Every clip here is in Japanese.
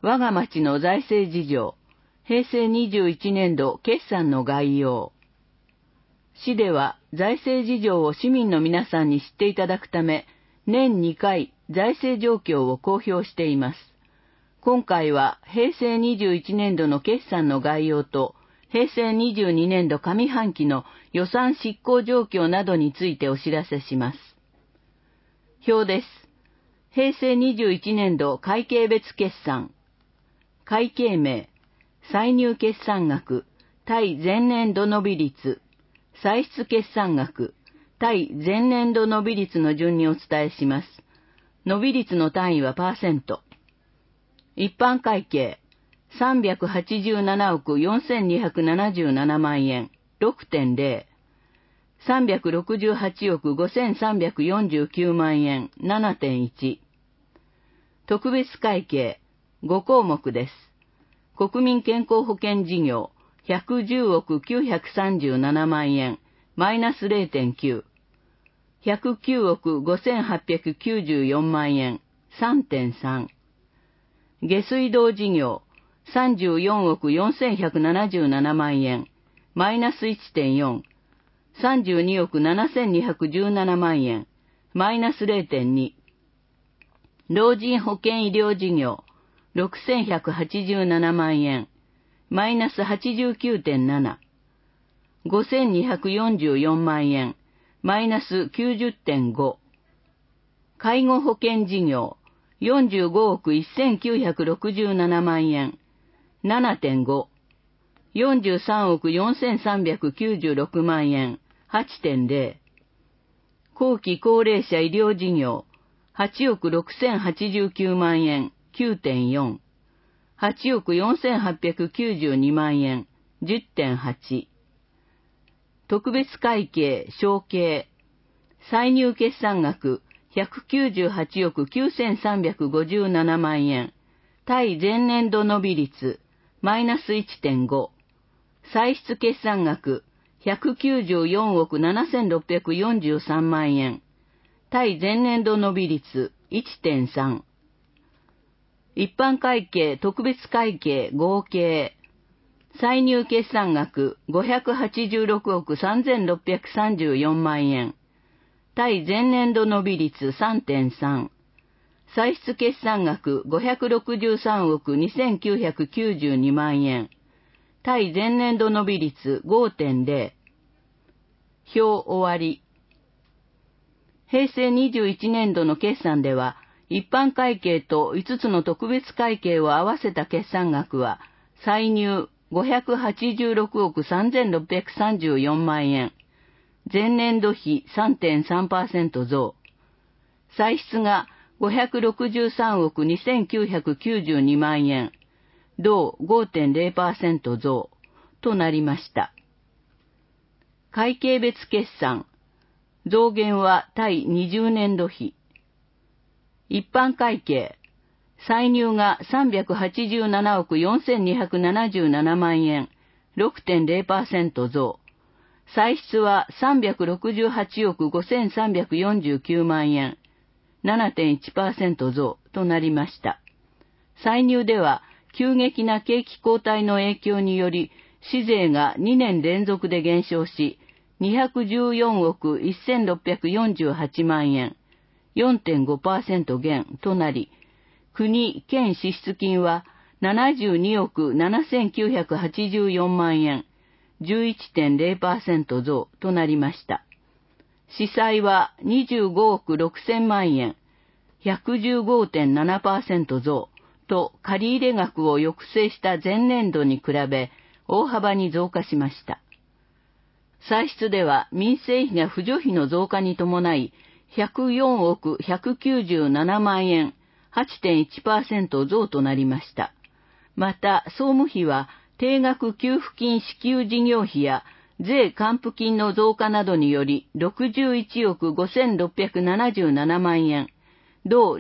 我が町の財政事情、平成21年度決算の概要。市では財政事情を市民の皆さんに知っていただくため、年2回財政状況を公表しています。今回は平成21年度の決算の概要と、平成22年度上半期の予算執行状況などについてお知らせします。表です。平成21年度会計別決算。会計名、歳入決算額、対前年度伸び率、歳出決算額、対前年度伸び率の順にお伝えします。伸び率の単位はパーセント。一般会計、387億4277万円、6.0。368億5349万円、7.1。特別会計、5項目です。国民健康保険事業、110億937万円、マイナス 0.9。109億5894万円、3.3。下水道事業、34億4177万円、マイナス 1.4。32億7217万円、マイナス 0.2。老人保険医療事業、6187万円、マイナス 89.7。5244万円、マイナス 90.5。介護保険事業、45億1967万円、7.5。43億4396万円、8.0。後期高齢者医療事業、8億6089万円、9.4。8億4892万円、10.8。特別会計、承継。歳入決算額、198億9357万円。対前年度伸び率、マイナス 1.5。歳出決算額、194億7643万円。対前年度伸び率、1.3。一般会計、特別会計、合計。歳入決算額、586億3634万円。対前年度伸び率 3.3。歳出決算額、563億2992万円。対前年度伸び率 5.0。表終わり。平成21年度の決算では、一般会計と5つの特別会計を合わせた決算額は、歳入586億3634万円。前年度比 3.3% 増。歳出が563億2992万円。同 5.0% 増となりました。会計別決算。増減は対20年度比。一般会計。歳入が387億4277万円。6.0% 増。歳出は368億5349万円。7.1% 増となりました。歳入では、急激な景気後退の影響により、市税が2年連続で減少し、214億1648万円、4.5% 減となり、国・県支出金は72億7984万円、11.0% 増となりました。市債は25億6000万円、115.7% 増と借入額を抑制した前年度に比べ大幅に増加しました。歳出では民生費が扶助費の増加に伴い104億197万円、8.1% 増となりました。また総務費は定額給付金支給事業費や税還付金の増加などにより61億5677万円、同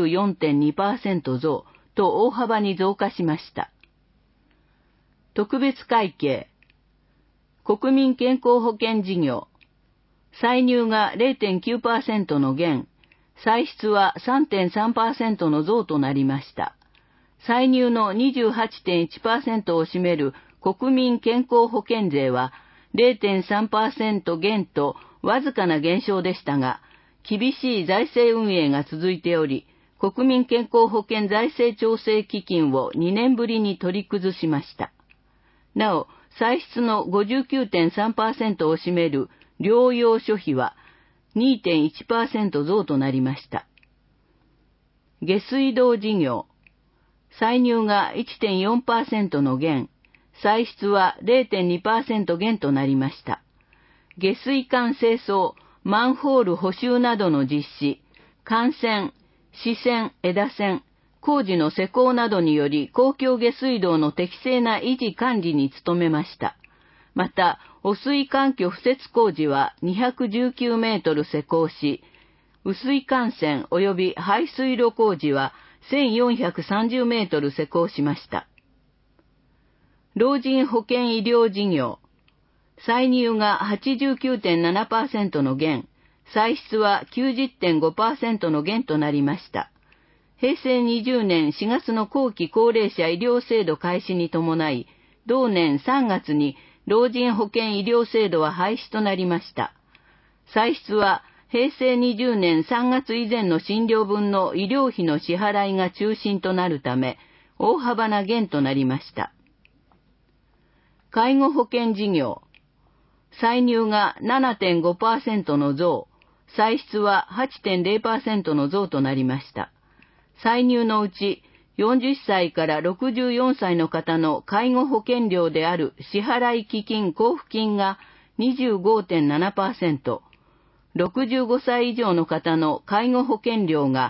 24.2% 増と大幅に増加しました。特別会計。国民健康保険事業。歳入が 0.9% の減、歳出は 3.3% の増となりました。 歳入の 28.1% を占める国民健康保険税は 0.3% 減とわずかな減少でしたが、厳しい財政運営が続いており、国民健康保険財政調整基金を2年ぶりに取り崩しました。なお、歳出の 59.3% を占める療養所費は 2.1% 増となりました。下水道事業。歳入が 1.4% の減、歳出は 0.2% 減となりました。下水管清掃、マンホール補修などの実施、幹線、支線、枝線、工事の施工などにより公共下水道の適正な維持管理に努めました。また、汚水環境敷設工事は219メートル施工し、雨水管線及び排水路工事は1430メートル施工しました。老人保健医療事業。歳入が 89.7% の減、歳出は 90.5% の減となりました。平成20年4月の後期高齢者医療制度開始に伴い、同年3月に老人保健医療制度は廃止となりました。歳出は平成20年3月以前の診療分の医療費の支払いが中心となるため、大幅な減となりました。介護保険事業。歳入が 7.5% の増、歳出は 8.0% の増となりました。歳入のうち40歳から64歳の方の介護保険料である支払基金交付金が 25.7%、65歳以上の方の介護保険料が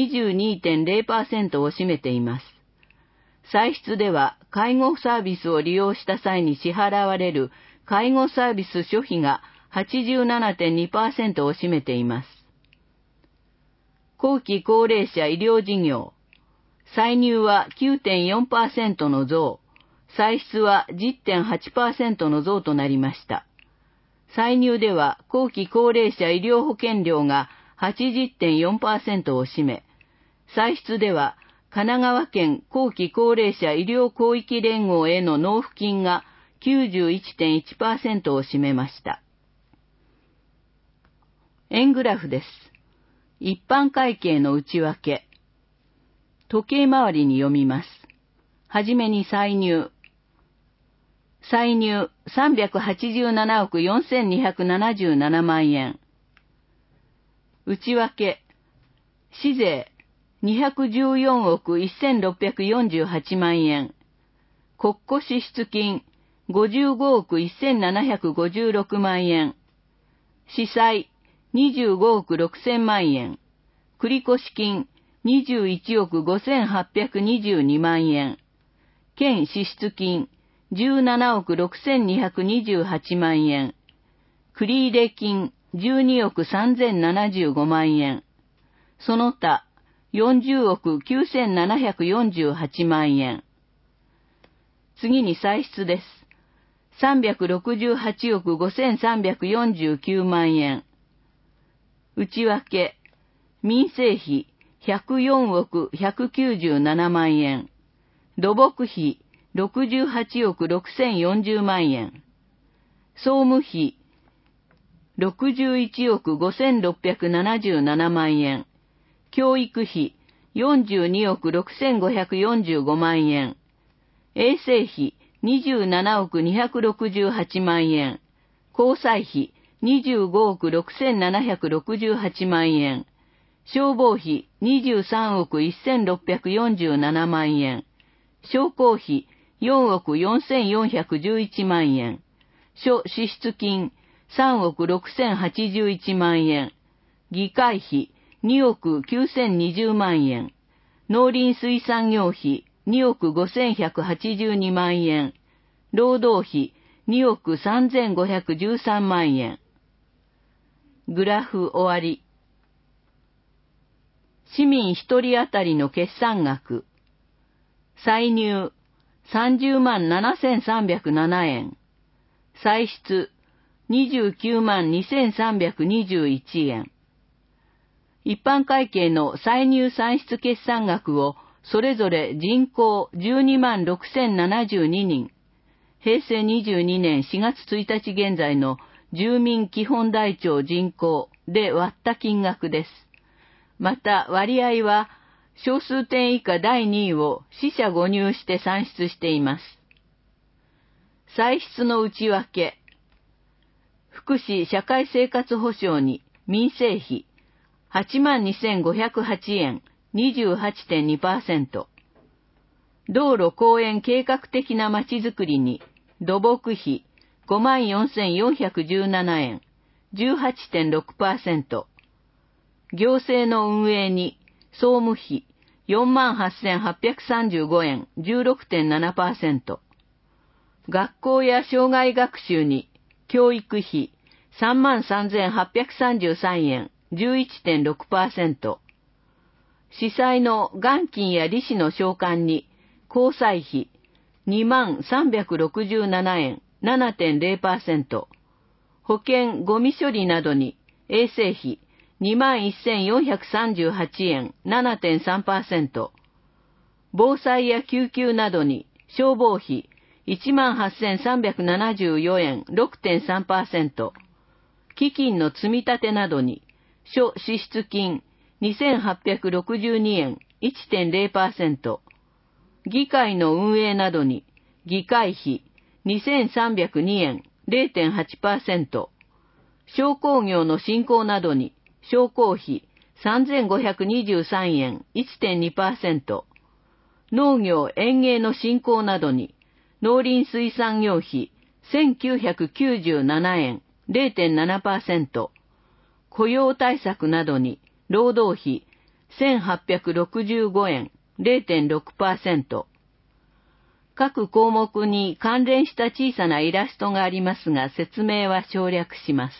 22.0% を占めています。歳出では介護サービスを利用した際に支払われる介護サービス諸費が 87.2% を占めています。後期高齢者医療事業。歳入は 9.4% の増、歳出は 10.8% の増となりました。歳入では後期高齢者医療保険料が 80.4% を占め、歳出では神奈川県後期高齢者医療広域連合への納付金が 91.1% を占めました。円グラフです。一般会計の内訳。時計回りに読みます。はじめに歳入。歳入387億4277万円。内訳。市税214億1648万円。国庫支出金55億1756万円。司債25億6000万円。繰越金21億5822万円。県支出金17億6228万円。繰入金12億3075万円。その他40億9748万円。次に歳出です。368億5349万円。内訳、民生費104億197万円。土木費68億6040万円。総務費61億5677万円。教育費42億6545万円。衛生費27億268万円。交際費25億6768万円。消防費23億1647万円。商工費4億4411万円。諸支出金3億6081万円。議会費2億9020万円。農林水産業費2億5182万円。労働費2億3513万円。グラフ終わり。市民一人当たりの決算額。歳入30万7307円。歳出29万2321円。一般会計の歳入算出決算額をそれぞれ人口12万6072人、平成22年4月1日現在の住民基本台帳人口で割った金額です。また割合は小数点以下第2位を四捨五入して算出しています。歳出の内訳。福祉社会生活保障に民生費 82,508 円 28.2%。道路公園計画的なまちづくりに土木費 54,417 円 18.6%。行政の運営に総務費 48,835 円 16.7%。学校や障害学習に教育費 33,833 円 11.6%。司祭の元金や利子の償還に交際費 20,367 円 7.0%。保険ゴミ処理などに衛生費 21,438 円 7.3%。防災や救急などに消防費 18,374 円 6.3%。基金の積み立てなどに諸支出金 2,862 円 1.0%。議会の運営などに議会費 2,302 円 0.8%。商工業の振興などに商工費 3,523 円 1.2%。農業園芸の振興などに農林水産業費 1,997 円 0.7%。雇用対策などに労働費 1,865 円 0.6%。各項目に関連した小さなイラストがありますが、説明は省略します。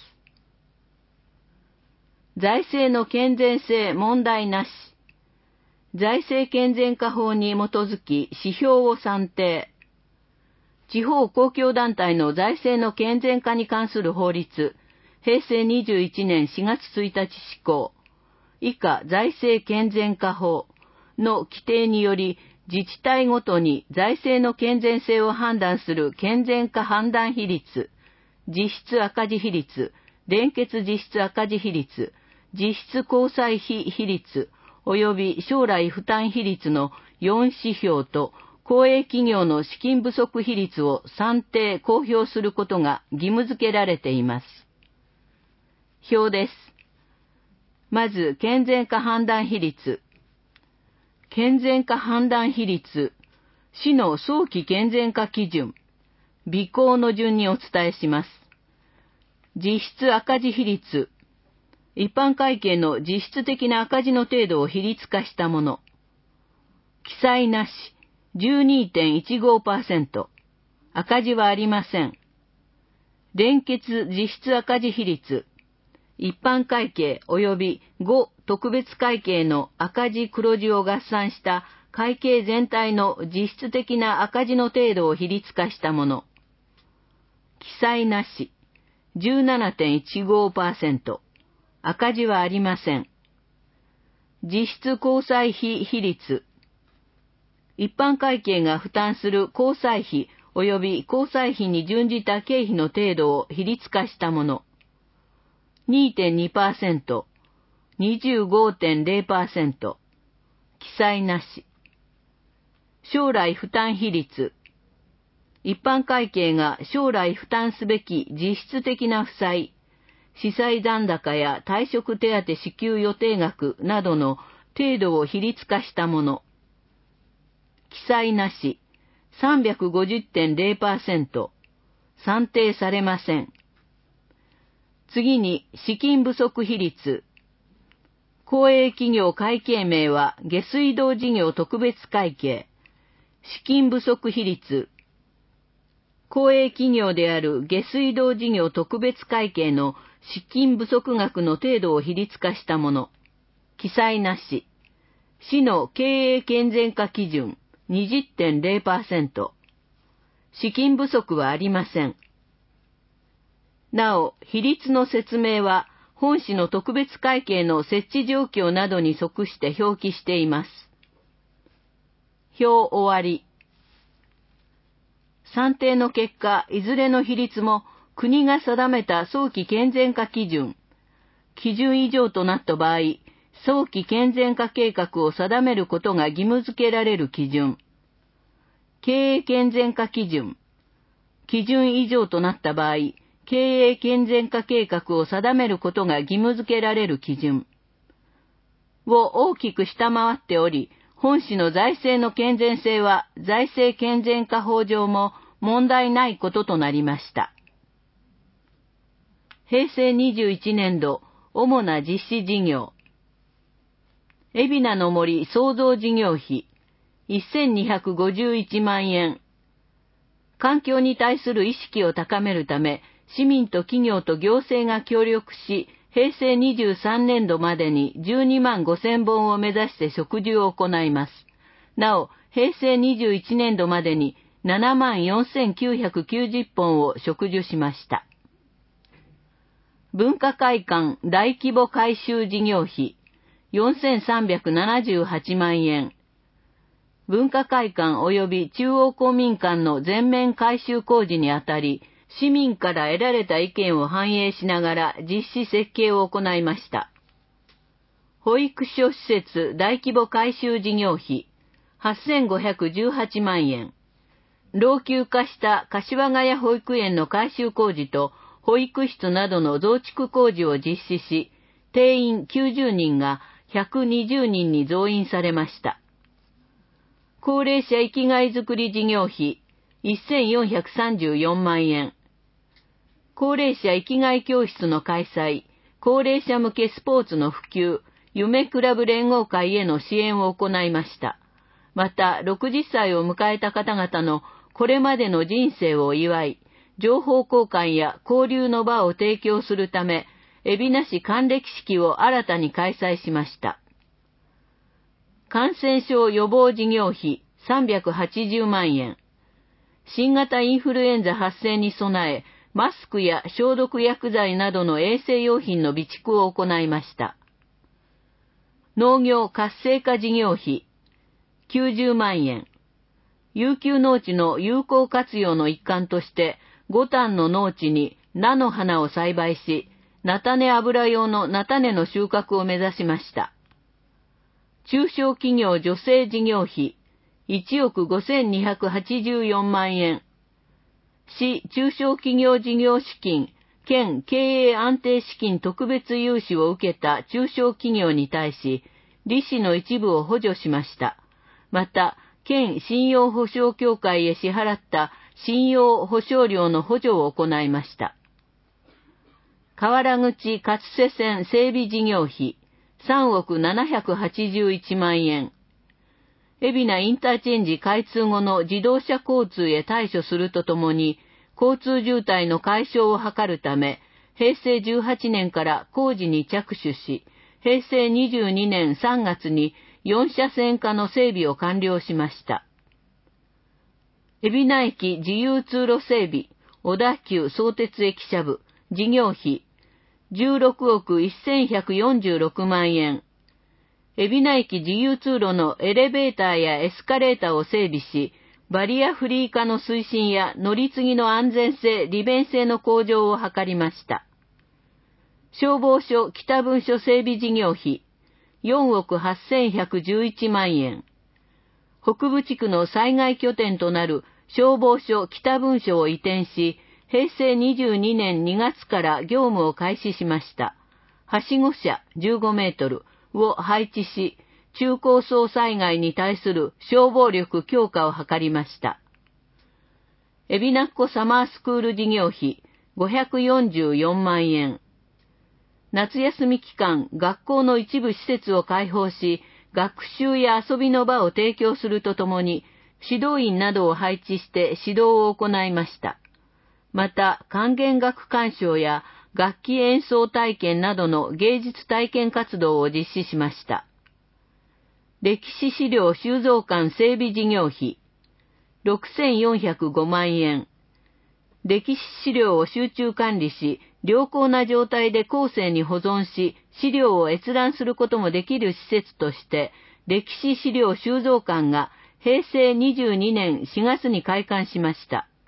財政の健全性問題なし。財政健全化法に基づき指標を算定。地方公共団体の財政の健全化に関する法律、平成21年4月1日施行。以下財政健全化法の規定により、自治体ごとに財政の健全性を判断する健全化判断比率、実質赤字比率、連結実質赤字比率、実質交際費比率、及び将来負担比率の4指標と、公営企業の資金不足比率を算定・公表することが義務付けられています。表です。まず、健全化判断比率。健全化判断比率、市の早期健全化基準、備考の順にお伝えします。実質赤字比率、一般会計の実質的な赤字の程度を比率化したもの。記載なし、12.15%。赤字はありません。連結実質赤字比率、一般会計及び5特別会計の赤字黒字を合算した会計全体の実質的な赤字の程度を比率化したもの。記載なし、17.15%。赤字はありません。実質交際費比率。一般会計が負担する交際費及び交際費に準じた経費の程度を比率化したもの。2.2%、25.0%。記載なし。将来負担比率。一般会計が将来負担すべき実質的な負債、司祭残高や退職手当支給予定額などの程度を比率化したもの。記載なし、350.0%。算定されません。次に、資金不足比率。公営企業会計名は下水道事業特別会計。資金不足比率。公営企業である下水道事業特別会計の資金不足額の程度を比率化したもの。記載なし。市の経営健全化基準 20.0%。資金不足はありません。なお、比率の説明は本市の特別会計の設置状況などに即して表記しています。 表終わり。算定の結果、いずれの比率も国が定めた早期健全化基準以上となった場合、早期健全化計画を定めることが義務付けられる基準。経営健全化基準以上となった場合、経営健全化計画を定めることが義務付けられる基準を大きく下回っており、本市の財政の健全性は財政健全化法上も問題ないこととなりました。平成21年度、主な実施事業。海老名の森創造事業費、1251万円。環境に対する意識を高めるため、市民と企業と行政が協力し、平成23年度までに12万5000本を目指して植樹を行います。なお、平成21年度までに7万4990本を植樹しました。文化会館大規模改修事業費、4378万円。文化会館及び中央公民館の全面改修工事にあたり、市民から得られた意見を反映しながら実施設計を行いました。保育所施設大規模改修事業費、8518万円。老朽化した柏ヶ谷保育園の改修工事と保育室などの増築工事を実施し、定員90人が120人に増員されました。高齢者生きがいづくり事業費、1434万円。高齢者生きがい教室の開催、高齢者向けスポーツの普及、夢クラブ連合会への支援を行いました。また、60歳を迎えた方々のこれまでの人生を祝い、情報交換や交流の場を提供するため、海老名市還暦式を新たに開催しました。感染症予防事業費380万円。新型インフルエンザ発生に備え、マスクや消毒薬剤などの衛生用品の備蓄を行いました。農業活性化事業費90万円。遊休農地の有効活用の一環として、5反の農地に菜の花を栽培し、菜種油用の菜種の収穫を目指しました。中小企業助成事業費1億5284万円。市中小企業事業資金県経営安定資金特別融資を受けた中小企業に対し、利子の一部を補助しました。また、県信用保証協会へ支払った信用保証料の補助を行いました。河原口勝瀬線整備事業費3億781万円。海老名インターチェンジ開通後の自動車交通へ対処するとともに、交通渋滞の解消を図るため、平成18年から工事に着手し、平成22年3月に4車線化の整備を完了しました。海老名駅自由通路整備、小田急相鉄駅舎部、事業費16億1146万円。海老名駅自由通路のエレベーターやエスカレーターを整備し、バリアフリー化の推進や乗り継ぎの安全性、利便性の向上を図りました。消防署北分署整備事業費4億8111万円。北部地区の災害拠点となる消防署北分署を移転し、平成22年2月から業務を開始しました。はしご車15メートルを配置し、中高層災害に対する消防力強化を図りました。海老名っ子サマースクール事業費544万円。夏休み期間、学校の一部施設を開放し、学習や遊びの場を提供するとともに、指導員などを配置して指導を行いました。また、管弦楽鑑賞や楽器演奏体験などの芸術体験活動を実施しました。歴史資料収蔵館整備事業費6405万円。歴史資料を集中管理し、良好な状態で後世に保存し、資料を閲覧することもできる施設として、歴史資料収蔵館が平成22年4月に開館しました。